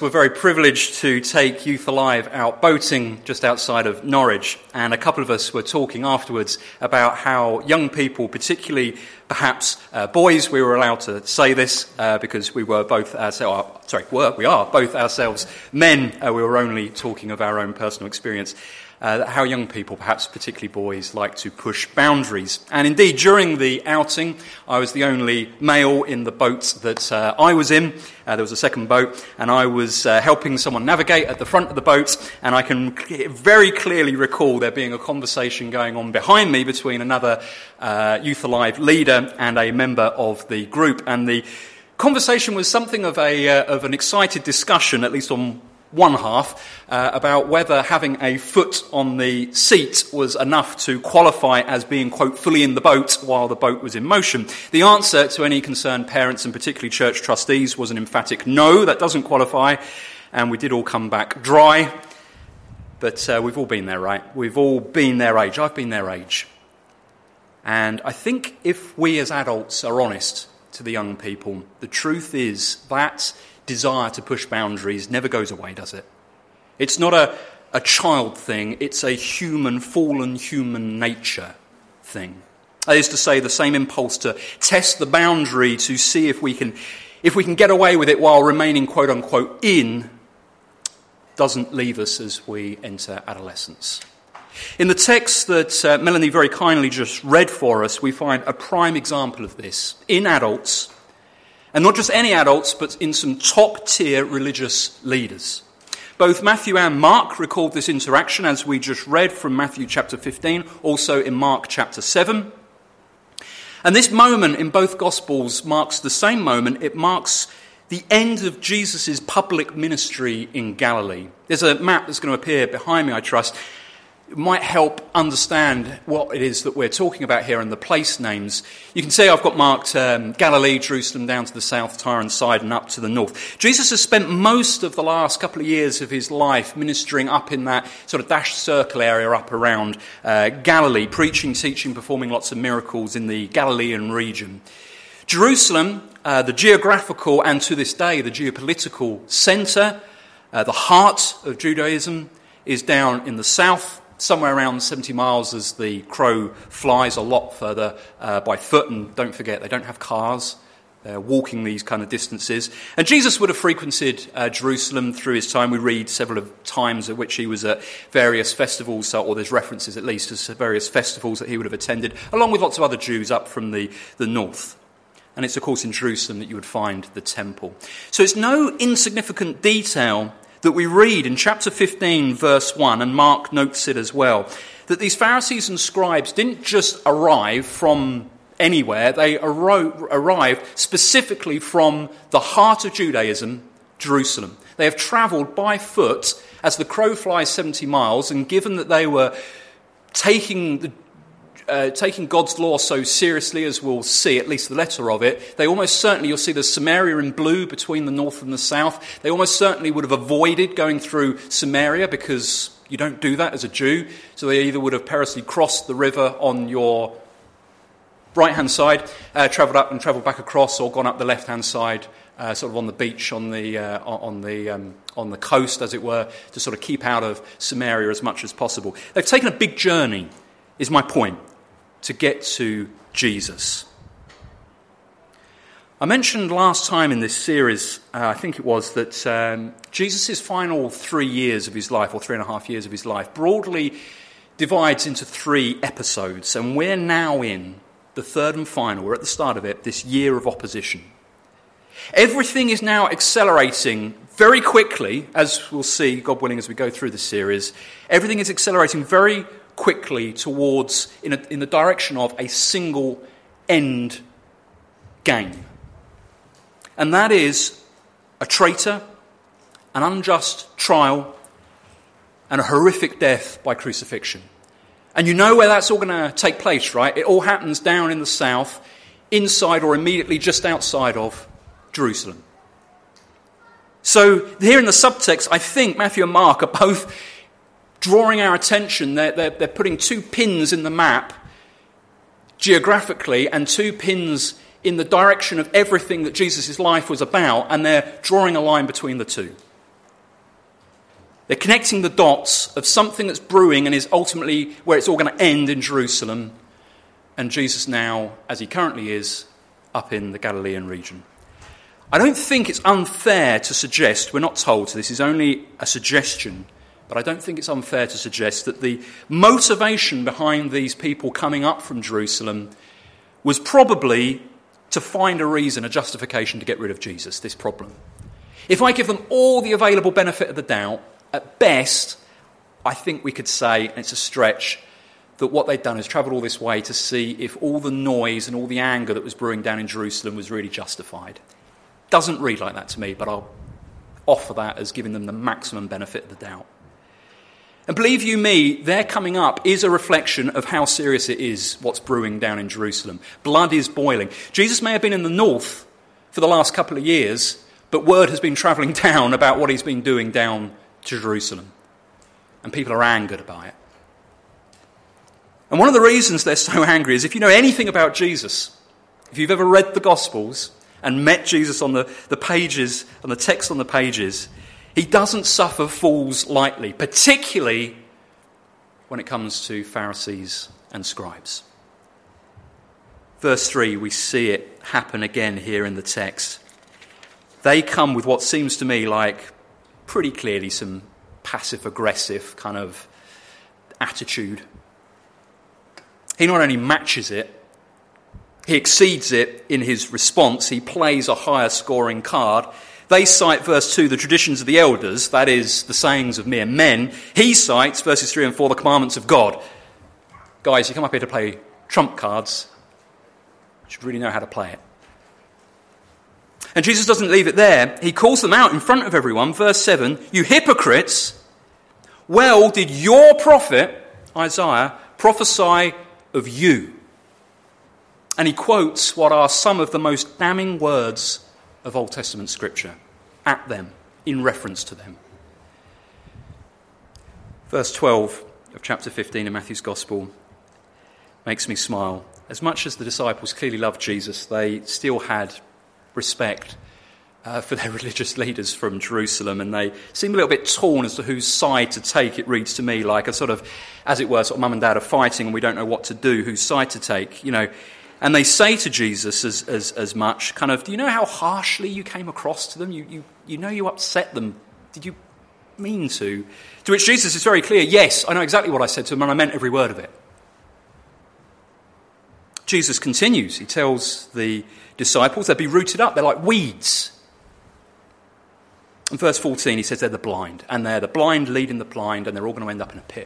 were very privileged to take Youth Alive out boating just outside of Norwich, and a couple of us were talking afterwards about how young people, particularly perhaps boys, we were allowed to say this because we were both we are both ourselves men. We were only talking of our own personal experience. How young people, perhaps particularly boys, like to push boundaries. And indeed, during the outing, I was the only male in the boat that I was in. There was a second boat, and I was helping someone navigate at the front of the boat, and I can very clearly recall there being a conversation going on behind me between another Youth Alive leader and a member of the group. And the conversation was something of an excited discussion, at least on one half, about whether having a foot on the seat was enough to qualify as being, quote, fully in the boat while the boat was in motion. The answer to any concerned parents, and particularly church trustees, was an emphatic no, that doesn't qualify, and we did all come back dry. But we've all been there, right? We've all been their age. I've been their age. And I think if we as adults are honest to the young people, the truth is that desire to push boundaries never goes away, does it? It's not a child thing, it's a fallen human nature thing. That is to say, the same impulse to test the boundary to see if we can get away with it while remaining quote unquote in doesn't leave us as we enter adolescence. In the text that Melanie very kindly just read for us, we find a prime example of this in adults. And not just any adults, but in some top-tier religious leaders. Both Matthew and Mark record this interaction, as we just read from Matthew chapter 15, also in Mark chapter 7. And this moment in both Gospels marks the same moment. It marks the end of Jesus' public ministry in Galilee. There's a map that's going to appear behind me, I trust. It might help understand what it is that we're talking about here and the place names. You can see I've got marked Galilee, Jerusalem, down to the south, Tyre and Sidon, up to the north. Jesus has spent most of the last couple of years of his life ministering up in that sort of dashed circle area up around Galilee, preaching, teaching, performing lots of miracles in the Galilean region. Jerusalem, the geographical and to this day the geopolitical centre, the heart of Judaism, is down in the south, somewhere around 70 miles as the crow flies, a lot further by foot. And don't forget, they don't have cars. They're walking these kind of distances. And Jesus would have frequented Jerusalem through his time. We read several of times at which he was at various festivals, or there's references at least to various festivals that he would have attended, along with lots of other Jews up from the north. And it's, of course, in Jerusalem that you would find the temple. So it's no insignificant detail that we read in chapter 15, verse 1, and Mark notes it as well, that these Pharisees and scribes didn't just arrive from anywhere, they arrived specifically from the heart of Judaism, Jerusalem. They have travelled by foot as the crow flies 70 miles, and given that they were taking God's law so seriously, as we'll see, at least the letter of it, they almost certainly, you'll see the Samaria in blue between the north and the south, they almost certainly would have avoided going through Samaria because you don't do that as a Jew. So they either would have perilously crossed the river on your right-hand side, travelled up and travelled back across, or gone up the left-hand side, sort of on the beach, on the coast, as it were, to sort of keep out of Samaria as much as possible. They've taken a big journey, is my point, to get to Jesus. I mentioned last time in this series, I think it was, that Jesus' final 3 years of his life, or 3.5 years of his life, broadly divides into 3 episodes, and we're now in the third and final, we're at the start of it, this year of opposition. Everything is now accelerating very quickly, as we'll see, God willing, as we go through the series. Everything is accelerating very quickly towards, in the direction of a single end game. And that is a traitor, an unjust trial, and a horrific death by crucifixion. And you know where that's all going to take place, right? It all happens down in the south, inside or immediately just outside of Jerusalem. So here in the subtext, I think Matthew and Mark are both drawing our attention. They're putting 2 pins in the map geographically and 2 pins in the direction of everything that Jesus' life was about, and they're drawing a line between the two. They're connecting the dots of something that's brewing and is ultimately where it's all going to end in Jerusalem. And Jesus now, as he currently is, up in the Galilean region. I don't think it's unfair to suggest, we're not told, so this is only a suggestion, but I don't think it's unfair to suggest that the motivation behind these people coming up from Jerusalem was probably to find a reason, a justification to get rid of Jesus, this problem. If I give them all the available benefit of the doubt, at best, I think we could say, and it's a stretch, that what they'd done is travelled all this way to see if all the noise and all the anger that was brewing down in Jerusalem was really justified. Doesn't read like that to me, but I'll offer that as giving them the maximum benefit of the doubt. And believe you me, their coming up is a reflection of how serious it is, what's brewing down in Jerusalem. Blood is boiling. Jesus may have been in the north for the last couple of years, but word has been travelling down about what he's been doing down to Jerusalem. And people are angered by it. And one of the reasons they're so angry is if you know anything about Jesus, if you've ever read the Gospels and met Jesus on the pages, on the text on the pages, he doesn't suffer fools lightly, particularly when it comes to Pharisees and scribes. Verse 3, we see it happen again here in the text. They come with what seems to me like pretty clearly some passive-aggressive kind of attitude. He not only matches it, he exceeds it in his response. He plays a higher scoring card. They cite, verse 2, the traditions of the elders, that is, the sayings of mere men. He cites, verses 3 and 4, the commandments of God. Guys, you come up here to play trump cards. You should really know how to play it. And Jesus doesn't leave it there. He calls them out in front of everyone. Verse 7, you hypocrites, well did your prophet, Isaiah, prophesy of you. And he quotes what are some of the most damning words of Old Testament scripture at them, in reference to them. Verse 12 of chapter 15 of Matthew's Gospel makes me smile. As much as the disciples clearly loved Jesus, they still had respect for their religious leaders from Jerusalem, and they seem a little bit torn as to whose side to take. It reads to me like a sort of, as it were, sort of mum and dad are fighting and we don't know what to do, whose side to take, you know. And they say to Jesus as much, kind of, do you know how harshly you came across to them? You know you upset them. Did you mean to? To which Jesus is very clear, yes, I know exactly what I said to them and I meant every word of it. Jesus continues. He tells the disciples they'd be rooted up. They're like weeds. In verse 14, he says they're the blind. And they're the blind leading the blind, and they're all going to end up in a pit.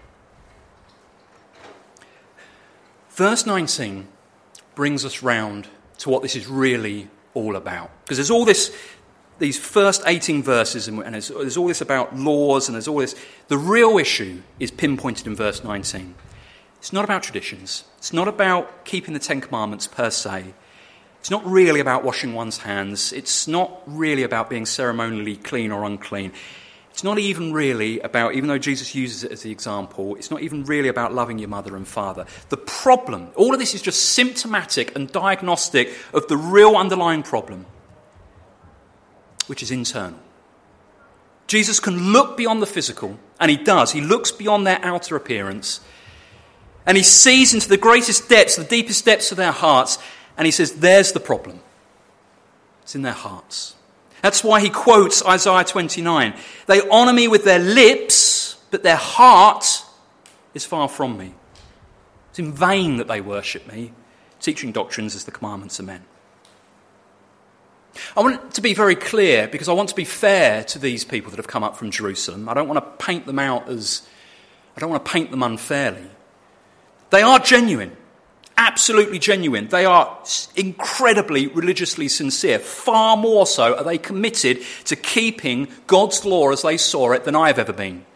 Verse 19 brings us round to what this is really all about. Because there's all this, these first 18 verses, and there's all this about laws, and there's all this. The real issue is pinpointed in verse 19. It's not about traditions. It's not about keeping the Ten Commandments per se. It's not really about washing one's hands. It's not really about being ceremonially clean or unclean. It's not even really about, even though Jesus uses it as the example, it's not even really about loving your mother and father. The problem, all of this is just symptomatic and diagnostic of the real underlying problem, which is internal. Jesus can look beyond the physical, and he does. He looks beyond their outer appearance, and he sees into the greatest depths, the deepest depths of their hearts, and he says, there's the problem. It's in their hearts. That's why he quotes Isaiah 29. They honour me with their lips, but their heart is far from me. It's in vain that they worship me, teaching doctrines as the commandments of men. I want to be very clear, because I want to be fair to these people that have come up from Jerusalem. I don't want to paint them unfairly. They are genuine. Absolutely genuine. They are incredibly religiously sincere. Far more so are they committed to keeping God's law as they saw it than I have ever been.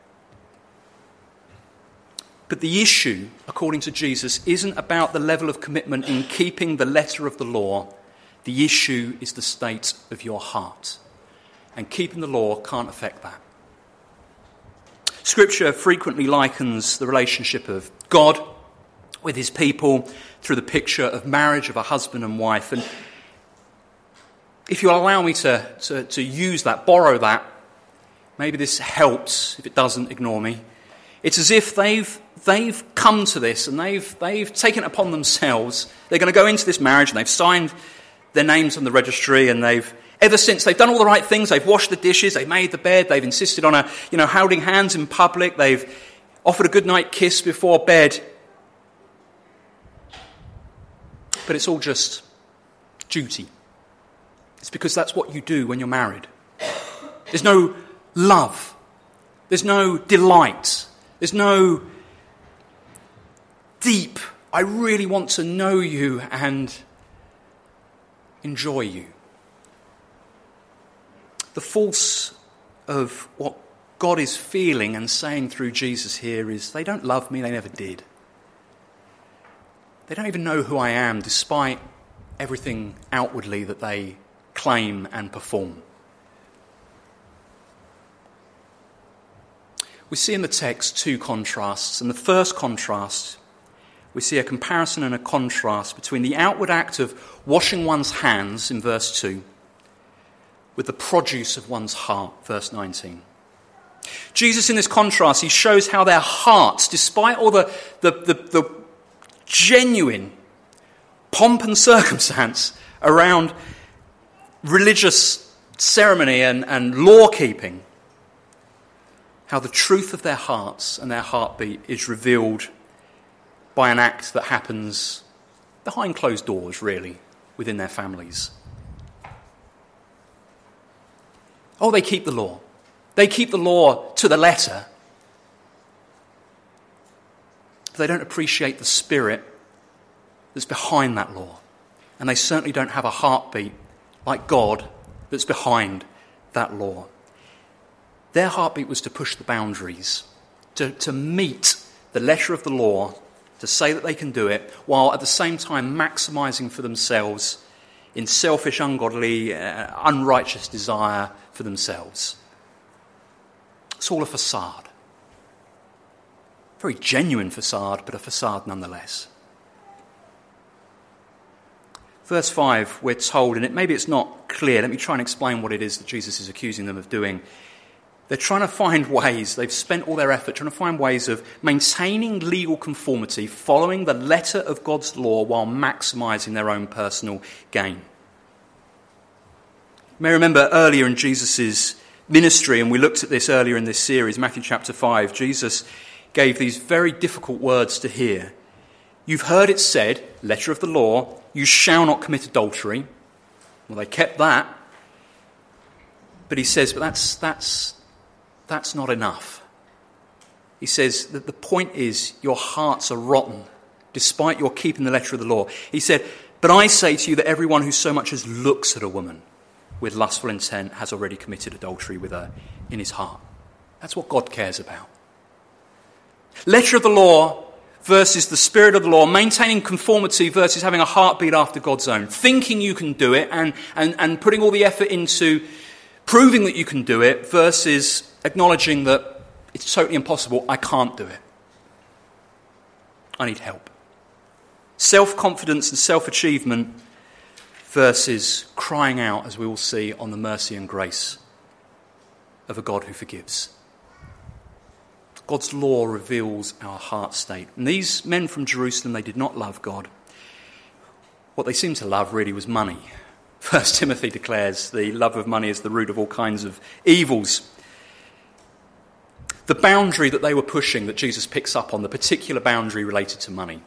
But the issue, according to Jesus, isn't about the level of commitment in keeping the letter of the law. The issue is the state of your heart. And keeping the law can't affect that. Scripture frequently likens the relationship of God with his people through the picture of marriage, of a husband and wife. And if you'll allow me to use that, borrow that, Maybe this helps. If it doesn't, ignore me. It's as if they've come to this and they've taken it upon themselves. They're going to go into this marriage and they've signed their names on the registry, and ever since they've done all the right things. They've washed the dishes, they've made the bed, they've insisted on holding hands in public, they've offered a goodnight kiss before bed. But it's all just duty. It's because that's what you do when you're married. There's no love. There's no delight. There's no deep, I really want to know you and enjoy you. The force of what God is feeling and saying through Jesus here is, they don't love me, they never did. They don't even know who I am, despite everything outwardly that they claim and perform. We see in the text two contrasts. And the first contrast, we see a comparison and a contrast between the outward act of washing one's hands in verse 2 with the produce of one's heart, verse 19. Jesus, in this contrast, he shows how their hearts, despite all the genuine pomp and circumstance around religious ceremony and law-keeping, how the truth of their hearts and their heartbeat is revealed by an act that happens behind closed doors, really, within their families. Oh, they keep the law. They keep the law to the letter. But they don't appreciate the spirit that's behind that law. And they certainly don't have a heartbeat like God that's behind that law. Their heartbeat was to push the boundaries, to meet the letter of the law, to say that they can do it, while at the same time maximising for themselves in selfish, ungodly, unrighteous desire for themselves. It's all a facade. Very genuine facade, but a facade nonetheless. Verse 5, we're told, and maybe it's not clear, let me try and explain what it is that Jesus is accusing them of doing. They're trying to find ways, they've spent all their effort trying to find ways of maintaining legal conformity, following the letter of God's law while maximising their own personal gain. You may remember earlier in Jesus' ministry, and we looked at this earlier in this series, Matthew chapter 5, Jesus gave these very difficult words to hear. You've heard it said, letter of the law, you shall not commit adultery. Well, they kept that. But he says, but that's not enough. He says that the point is your hearts are rotten, despite your keeping the letter of the law. He said, but I say to you that everyone who so much as looks at a woman with lustful intent has already committed adultery with her in his heart. That's what God cares about. Letter of the law versus the spirit of the law, maintaining conformity versus having a heartbeat after God's own, thinking you can do it and putting all the effort into proving that you can do it versus acknowledging that it's totally impossible, I can't do it. I need help. Self-confidence and self-achievement versus crying out, as we will see, on the mercy and grace of a God who forgives. God's law reveals our heart state. And these men from Jerusalem, they did not love God. What they seemed to love really was money. 1 Timothy declares the love of money is the root of all kinds of evils. The boundary that they were pushing, that Jesus picks up on, the particular boundary related to money.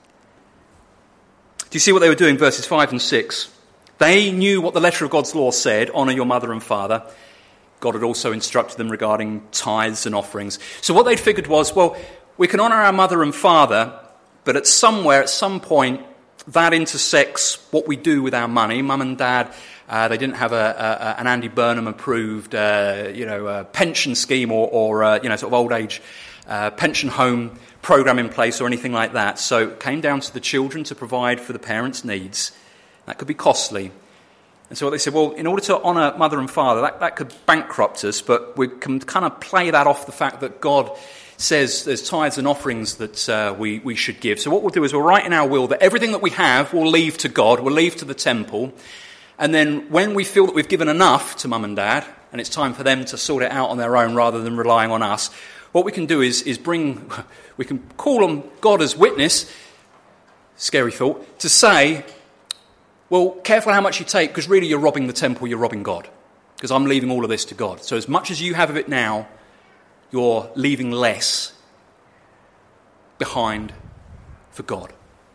Do you see what they were doing? Verses 5 and 6. They knew what the letter of God's law said, honour your mother and father. God had also instructed them regarding tithes and offerings. So what they'd figured was, well, we can honour our mother and father, but at some point, that intersects what we do with our money. Mum and dad, they didn't have an Andy Burnham approved, pension scheme or sort of old age pension home program in place or anything like that. So it came down to the children to provide for the parents' needs. That could be costly. And so what they said, well, in order to honour mother and father, that could bankrupt us, but we can kind of play that off the fact that God says there's tithes and offerings that we should give. So what we'll do is we'll write in our will that everything that we have we'll leave to God, we'll leave to the temple, and then when we feel that we've given enough to mum and dad, and it's time for them to sort it out on their own rather than relying on us, what we can do is we can call on God as witness, scary thought, to say, well, careful how much you take, because really you're robbing the temple, you're robbing God, because I'm leaving all of this to God. So as much as you have of it now, you're leaving less behind for God.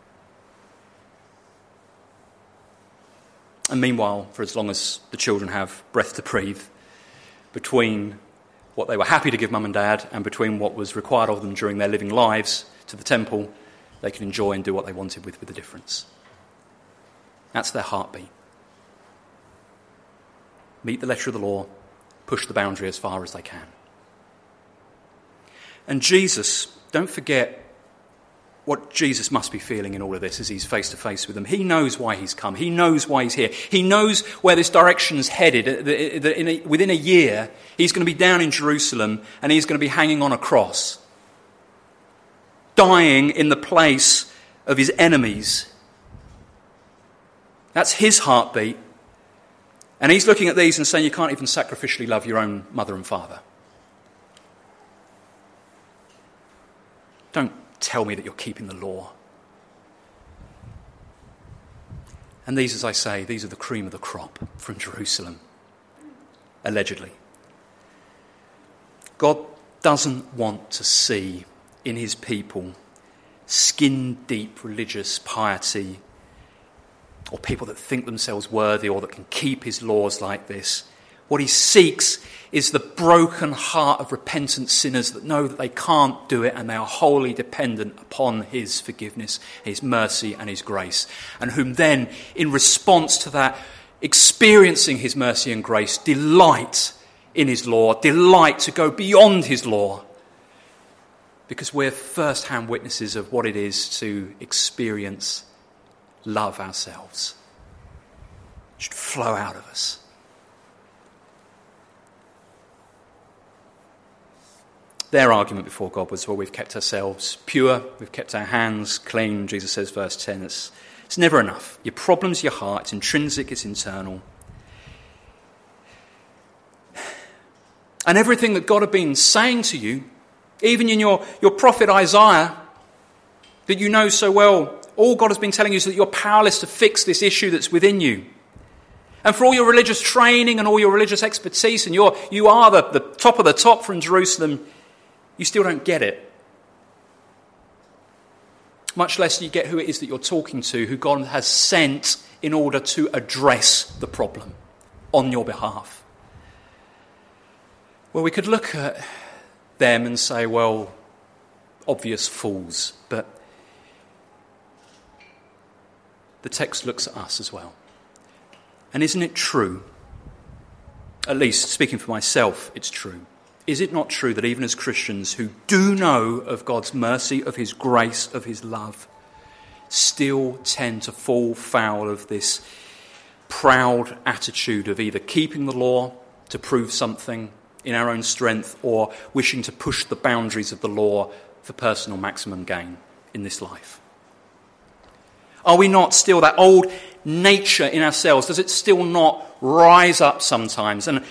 And meanwhile, for as long as the children have breath to breathe, between what they were happy to give mum and dad and between what was required of them during their living lives to the temple, they could enjoy and do what they wanted with the difference. That's their heartbeat. Meet the letter of the law, push the boundary as far as they can. And Jesus, don't forget what Jesus must be feeling in all of this as he's face to face with them. He knows why he's come. He knows why he's here. He knows where this direction's headed. Within a year, he's going to be down in Jerusalem and he's going to be hanging on a cross, dying in the place of his enemies. That's his heartbeat. And he's looking at these and saying, you can't even sacrificially love your own mother and father. Don't tell me that you're keeping the law. And these, as I say, these are the cream of the crop from Jerusalem, allegedly. God doesn't want to see in his people skin-deep religious piety or people that think themselves worthy or that can keep his laws like this. What he seeks is the broken heart of repentant sinners that know that they can't do it and they are wholly dependent upon his forgiveness, his mercy and his grace, and whom then, in response to that, experiencing his mercy and grace, delight in his law, delight to go beyond his law, because we're first-hand witnesses of what it is to experience love ourselves. It should flow out of us. Their argument before God was, well, we've kept ourselves pure, we've kept our hands clean. Jesus says, verse 10, it's never enough. Your problem's your heart, it's intrinsic, it's internal. And everything that God had been saying to you, even in your prophet Isaiah, that you know so well, all God has been telling you is that you're powerless to fix this issue that's within you. And for all your religious training and all your religious expertise, and you are the top of the top from Jerusalem, you still don't get it. Much less you get who it is that you're talking to, who God has sent in order to address the problem on your behalf. Well, we could look at them and say, well, obvious fools, but the text looks at us as well. And isn't it true, at least speaking for myself, it's true. Is it not true that even as Christians who do know of God's mercy, of his grace, of his love, still tend to fall foul of this proud attitude of either keeping the law to prove something in our own strength or wishing to push the boundaries of the law for personal maximum gain in this life? Are we not still that old nature in ourselves? Does it still not rise up sometimes? And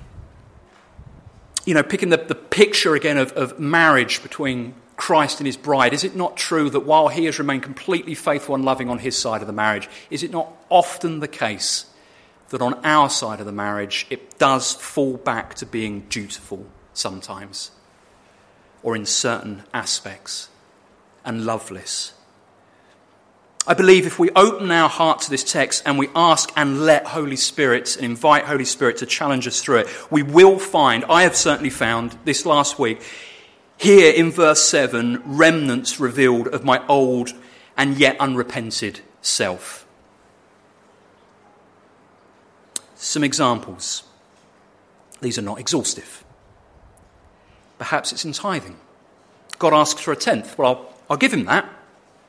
picking the picture again of marriage between Christ and his bride, is it not true that while he has remained completely faithful and loving on his side of the marriage, is it not often the case that on our side of the marriage it does fall back to being dutiful sometimes, or in certain aspects, and loveless? I believe if we open our heart to this text and we ask and let Holy Spirit and invite Holy Spirit to challenge us through it, we will find, I have certainly found this last week, here in verse 7, remnants revealed of my old and yet unrepented self. Some examples. These are not exhaustive. Perhaps it's in tithing. God asks for a tenth. Well, I'll give him that.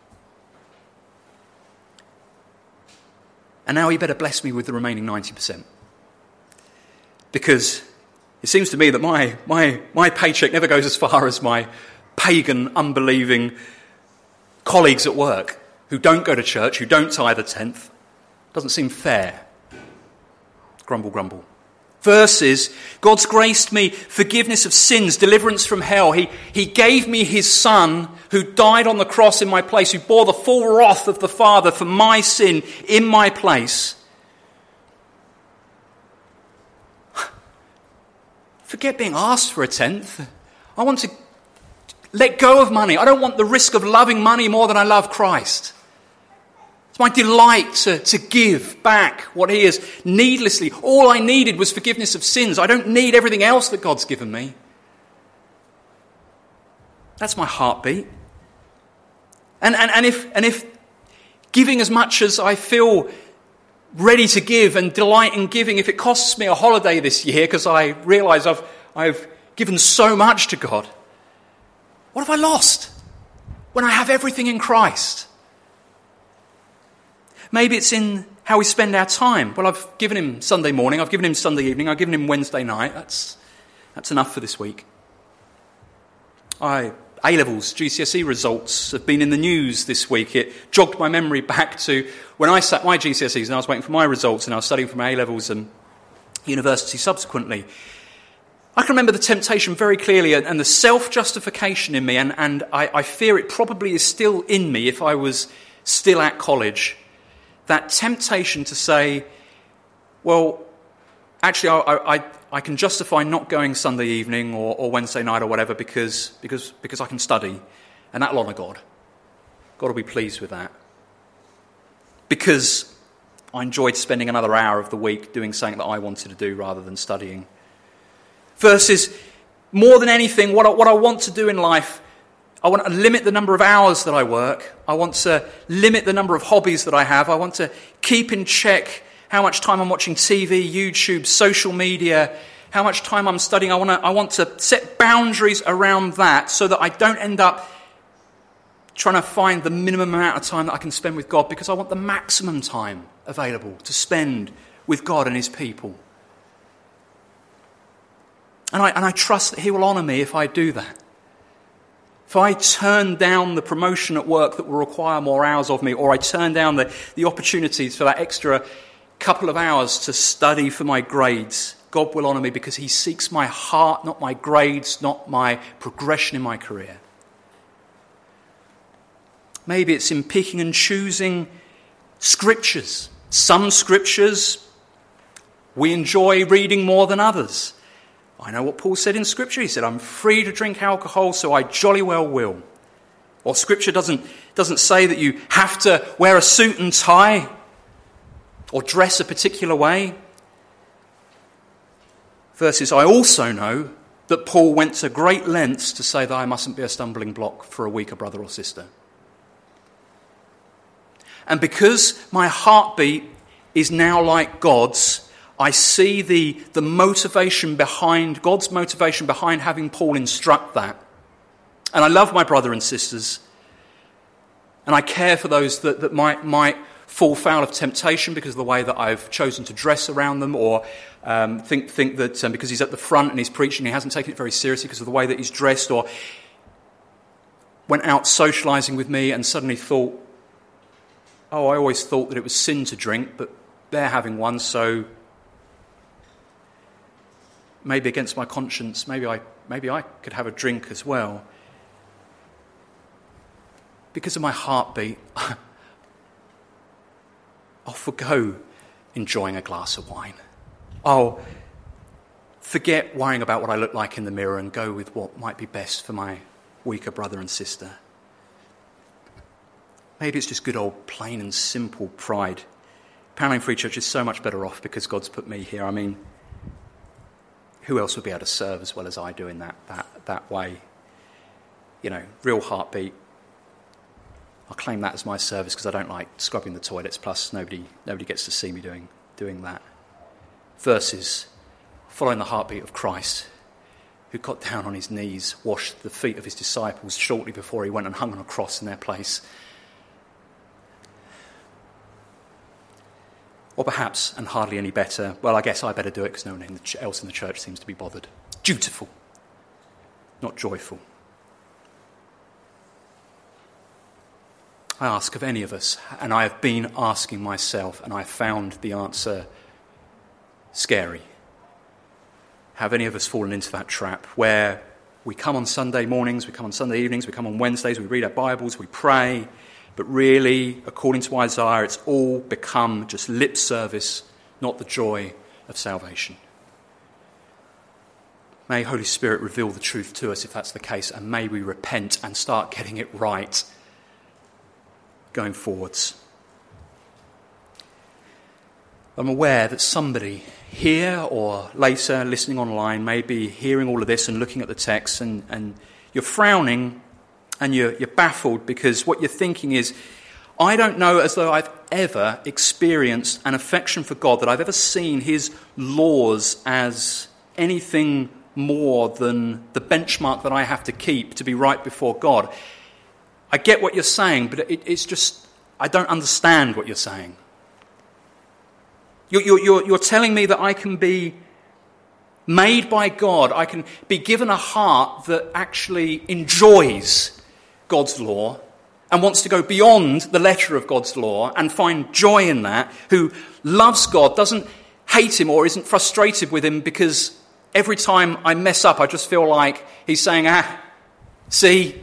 And now he better bless me with the remaining 90%. Because it seems to me that my paycheck never goes as far as my pagan, unbelieving colleagues at work who don't go to church, who don't tithe a tenth. Doesn't seem fair. Grumble, grumble. Verses, God's graced me forgiveness of sins, deliverance from hell. He gave me his Son who died on the cross in my place, who bore the full wrath of the Father for my sin in my place. Forget being asked for a tenth. I want to let go of money. I don't want the risk of loving money more than I love Christ. It's my delight to give back what he has needlessly. All I needed was forgiveness of sins. I don't need everything else that God's given me. That's my heartbeat. And if giving as much as I feel ready to give and delight in giving, if it costs me a holiday this year because I realise I've given so much to God, what have I lost when I have everything in Christ? Maybe it's in how we spend our time. Well, I've given him Sunday morning, I've given him Sunday evening, I've given him Wednesday night. That's enough for this week. A-levels, GCSE results have been in the news this week. It jogged my memory back to when I sat my GCSEs and I was waiting for my results and I was studying for my A-levels and university subsequently. I can remember the temptation very clearly and the self-justification in me, and I fear it probably is still in me if I was still at college. That temptation to say, well, actually I can justify not going Sunday evening or Wednesday night or whatever because I can study, and that'll honour God. God will be pleased with that. Because I enjoyed spending another hour of the week doing something that I wanted to do rather than studying. Versus, more than anything, what I want to do in life, I want to limit the number of hours that I work. I want to limit the number of hobbies that I have. I want to keep in check how much time I'm watching TV, YouTube, social media, how much time I'm studying. I want to set boundaries around that so that I don't end up trying to find the minimum amount of time that I can spend with God, because I want the maximum time available to spend with God and his people. And I trust that he will honour me if I do that. If I turn down the promotion at work that will require more hours of me, or I turn down the opportunities for that extra couple of hours to study for my grades, God will honour me because he seeks my heart, not my grades, not my progression in my career. Maybe it's in picking and choosing scriptures. Some scriptures we enjoy reading more than others. I know what Paul said in Scripture. He said, I'm free to drink alcohol, so I jolly well will. Or Scripture doesn't say that you have to wear a suit and tie or dress a particular way. Versus, I also know that Paul went to great lengths to say that I mustn't be a stumbling block for a weaker brother or sister. And because my heartbeat is now like God's, I see the motivation behind, God's motivation behind having Paul instruct that. And I love my brother and sisters. And I care for those that might fall foul of temptation because of the way that I've chosen to dress around them, or think that because he's at the front and he's preaching, he hasn't taken it very seriously because of the way that he's dressed, or went out socialising with me and suddenly thought, oh, I always thought that it was sin to drink, but they're having one, so maybe against my conscience, maybe I could have a drink as well. Because of my heartbeat, I'll forgo enjoying a glass of wine. I'll forget worrying about what I look like in the mirror and go with what might be best for my weaker brother and sister. Maybe it's just good old plain and simple pride. Panelling Free Church is so much better off because God's put me here. I mean, who else would be able to serve as well as I do in that way? You know, real heartbeat. I'll claim that as my service because I don't like scrubbing the toilets, plus nobody gets to see me doing that. Versus following the heartbeat of Christ, who got down on his knees, washed the feet of his disciples shortly before he went and hung on a cross in their place. Or perhaps, and hardly any better, well, I guess I better do it because no one else in the church seems to be bothered. Dutiful, not joyful. I ask of any of us, and I have been asking myself, and I found the answer scary. have any of us fallen into that trap where we come on Sunday mornings, we come on Sunday evenings, we come on Wednesdays, we read our Bibles, we pray, but really, according to Isaiah, it's all become just lip service, not the joy of salvation. May Holy Spirit reveal the truth to us if that's the case, and may we repent and start getting it right going forwards. I'm aware that somebody here or later listening online may be hearing all of this and looking at the text, and you're frowning and you're baffled because what you're thinking is, I don't know as though I've ever experienced an affection for God, that I've ever seen his laws as anything more than the benchmark that I have to keep to be right before God. I get what you're saying, but it's just, I don't understand what you're saying. You're telling me that I can be made by God, I can be given a heart that actually enjoys God's law and wants to go beyond the letter of God's law and find joy in that, who loves God, doesn't hate him or isn't frustrated with him because every time I mess up I just feel like he's saying, see?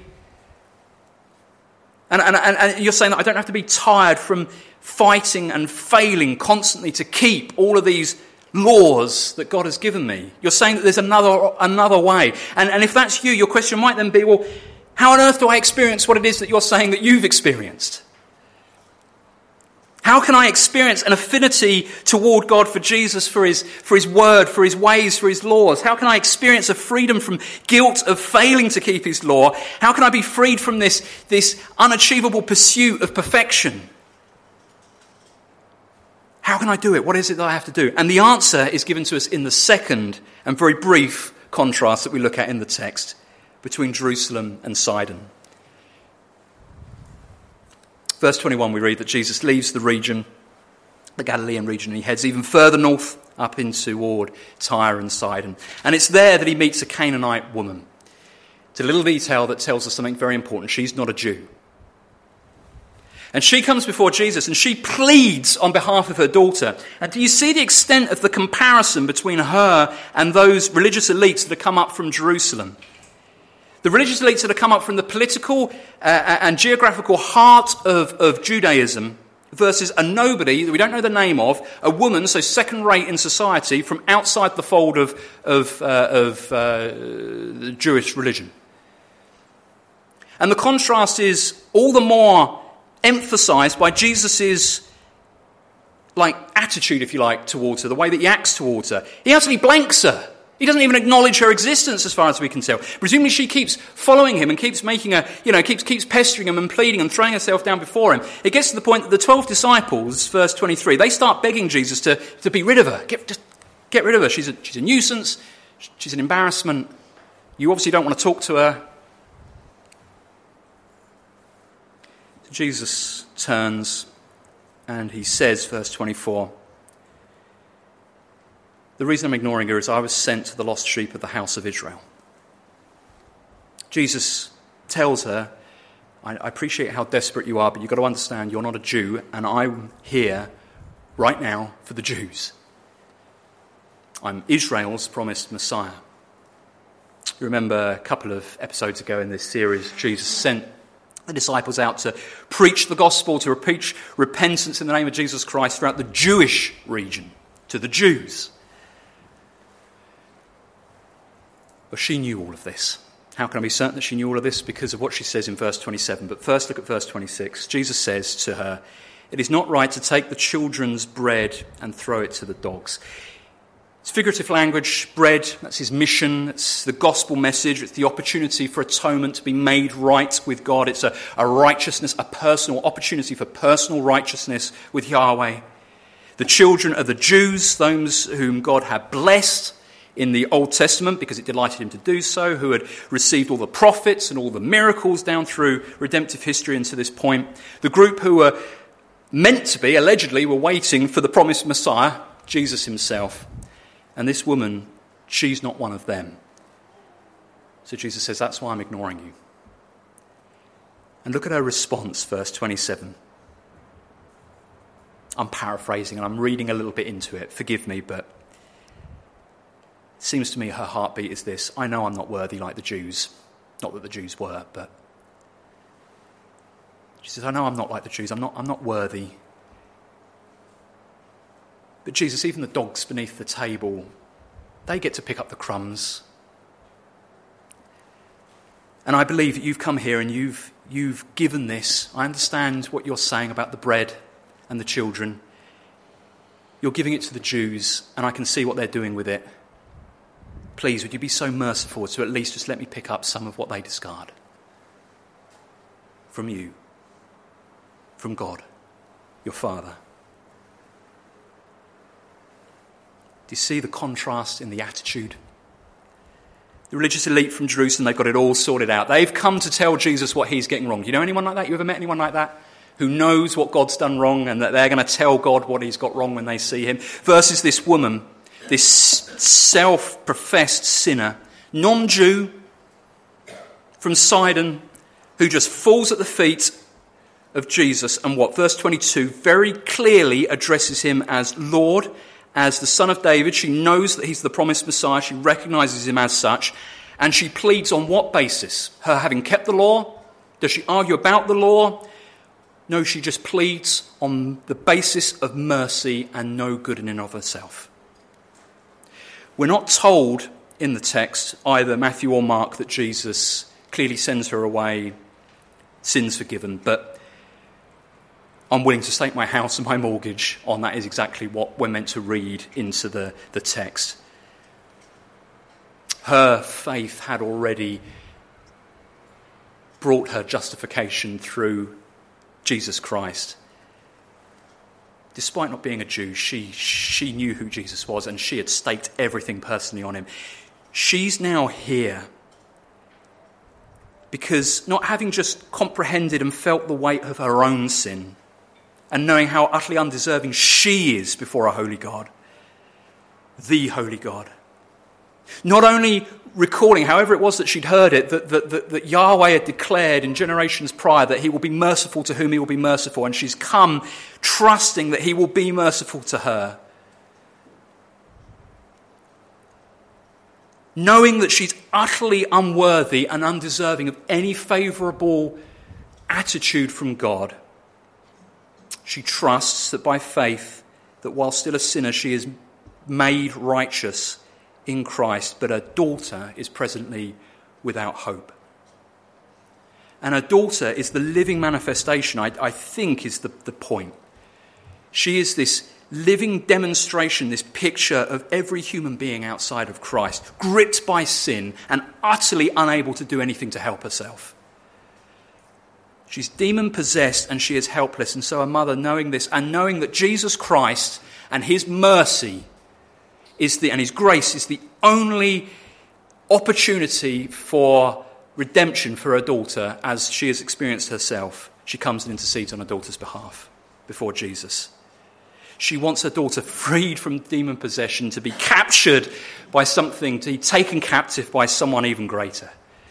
And you're saying that I don't have to be tired from fighting and failing constantly to keep all of these laws that God has given me. You're saying that there's another way. And if that's you, your question might then be, well, how on earth do I experience what it is that you're saying that you've experienced? How can I experience an affinity toward God, for Jesus, for his word, for his ways, for his laws? How can I experience a freedom from guilt of failing to keep his law? How can I be freed from this unachievable pursuit of perfection? How can I do it? What is it that I have to do? And the answer is given to us in the second and very brief contrast that we look at in the text between Jerusalem and Sidon. Verse 21, we read that Jesus leaves the region, the Galilean region, and he heads even further north up toward Tyre and Sidon. And it's there that he meets a Canaanite woman. It's a little detail that tells us something very important. She's not a Jew. And she comes before Jesus and she pleads on behalf of her daughter. And do you see the extent of the comparison between her and those religious elites that have come up from Jerusalem? The religious elites that have come up from the political and geographical heart of Judaism versus a nobody that we don't know the name of, a woman, so second rate in society, from outside the fold of the Jewish religion. And the contrast is all the more emphasized by Jesus' attitude, if you like, towards her, the way that he acts towards her. He actually blanks her. He doesn't even acknowledge her existence as far as we can tell. Presumably she keeps following him and keeps making her, keeps pestering him and pleading and throwing herself down before him. It gets to the point that the 12 disciples, verse 23, they start begging Jesus to be rid of her. Just get rid of her. She's a nuisance. She's an embarrassment. You obviously don't want to talk to her. Jesus turns and he says, verse 24, the reason I'm ignoring her is I was sent to the lost sheep of the house of Israel. Jesus tells her, I appreciate how desperate you are, but you've got to understand you're not a Jew, and I'm here right now for the Jews. I'm Israel's promised Messiah. You remember a couple of episodes ago in this series, Jesus sent the disciples out to preach the gospel, to preach repentance in the name of Jesus Christ throughout the Jewish region, to the Jews. But she knew all of this. How can I be certain that she knew all of this? Because of what she says in verse 27. But first look at verse 26. Jesus says to her, "It is not right to take the children's bread and throw it to the dogs." It's figurative language. Bread, that's his mission. It's the gospel message. It's the opportunity for atonement, to be made right with God. It's a righteousness, a personal opportunity for personal righteousness with Yahweh. The children of the Jews, those whom God had blessed in the Old Testament because it delighted him to do so, who had received all the prophets and all the miracles down through redemptive history and to this point. The group who were meant to be, allegedly, were waiting for the promised Messiah, Jesus himself. And this woman, she's not one of them. So Jesus says, that's why I'm ignoring you. And look at her response, verse 27. I'm paraphrasing and I'm reading a little bit into it. Forgive me, but it seems to me her heartbeat is this: I know I'm not worthy like the Jews. Not that the Jews were, but she says, I know I'm not like the Jews. I'm not worthy. But Jesus, even the dogs beneath the table, they get to pick up the crumbs. And I believe that you've come here and you've given this. I understand what you're saying about the bread and the children. You're giving it to the Jews, and I can see what they're doing with it. Please, would you be so merciful to at least just let me pick up some of what they discard? From you. From God, your Father. Do you see the contrast in the attitude? The religious elite from Jerusalem, they've got it all sorted out. They've come to tell Jesus what he's getting wrong. Do you know anyone like that? You ever met anyone like that? Who knows what God's done wrong and that they're going to tell God what he's got wrong when they see him? Versus this woman, this self-professed sinner, non-Jew from Sidon, who just falls at the feet of Jesus. And what? Verse 22 very clearly addresses him as Lord, as the Son of David. She knows that he's the promised Messiah. She recognises him as such. And she pleads on what basis? Her having kept the law? Does she argue about the law? No, she just pleads on the basis of mercy and no good in and of herself. We're not told in the text, either Matthew or Mark, that Jesus clearly sends her away, sins forgiven, but I'm willing to stake my house and my mortgage on that is exactly what we're meant to read into the text. Her faith had already brought her justification through Jesus Christ. Despite not being a Jew, she knew who Jesus was and she had staked everything personally on him. She's now here because not having just comprehended and felt the weight of her own sin, and knowing how utterly undeserving she is before a holy God, the holy God. Not only recalling, however it was that she'd heard it, that Yahweh had declared in generations prior that he will be merciful to whom he will be merciful, and she's come trusting that he will be merciful to her. Knowing that she's utterly unworthy and undeserving of any favourable attitude from God. She trusts that by faith, that while still a sinner, she is made righteous in Christ, but her daughter is presently without hope. And her daughter is the living manifestation, I think is the point. She is this living demonstration, this picture of every human being outside of Christ, gripped by sin and utterly unable to do anything to help herself. She's demon-possessed and she is helpless. And so her mother, knowing this and knowing that Jesus Christ and his mercy and his grace is the only opportunity for redemption for her daughter as she has experienced herself, she comes and intercedes on her daughter's behalf before Jesus. She wants her daughter freed from demon possession, to be captured by something, to be taken captive by someone even greater.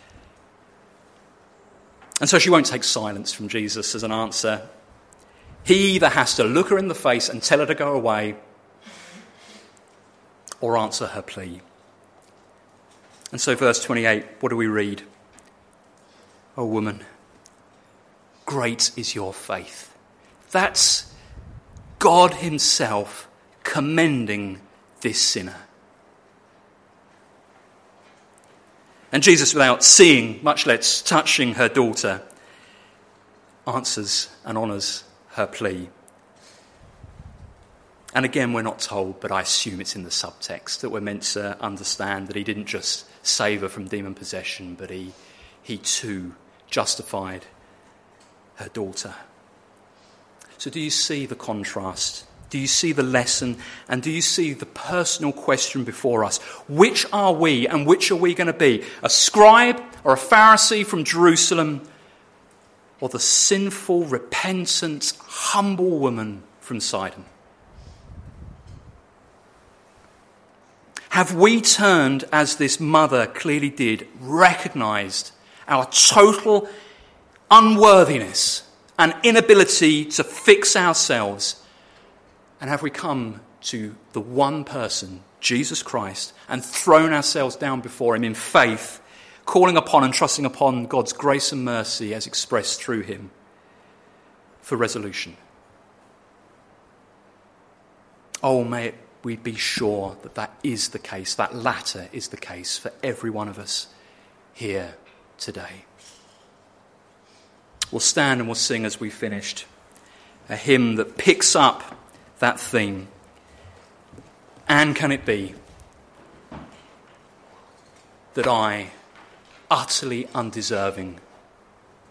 And so she won't take silence from Jesus as an answer. He either has to look her in the face and tell her to go away, or answer her plea. And so verse 28, what do we read? "O woman, great is your faith." That's God himself commending this sinner. And Jesus, without seeing, much less touching her daughter, answers and honours her plea. And again, we're not told, but I assume it's in the subtext that we're meant to understand that he didn't just save her from demon possession, but he too justified her daughter. So do you see the contrast? Do you see the lesson? And do you see the personal question before us? Which are we and which are we going to be? A scribe or a Pharisee from Jerusalem, or the sinful, repentant, humble woman from Sidon? Have we turned, as this mother clearly did, recognised our total unworthiness and inability to fix ourselves? And have we come to the one person, Jesus Christ, and thrown ourselves down before him in faith, calling upon and trusting upon God's grace and mercy as expressed through him for resolution. Oh, may we be sure that that is the case, that latter is the case for every one of us here today. We'll stand and we'll sing as we finished a hymn that picks up that theme. And can it be that I, utterly undeserving